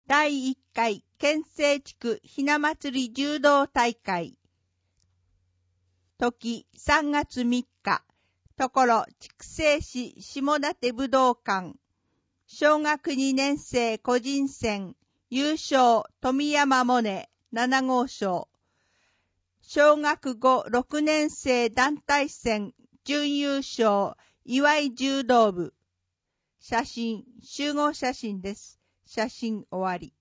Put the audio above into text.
第1回県西地区ひな祭り柔道大会。時3月3日、ところ筑西市下館武道館。小学2年生個人戦、優勝富山モネ7号賞。小学5、6年生団体戦、準優勝岩井柔道部。写真、集合写真です。写真終わり。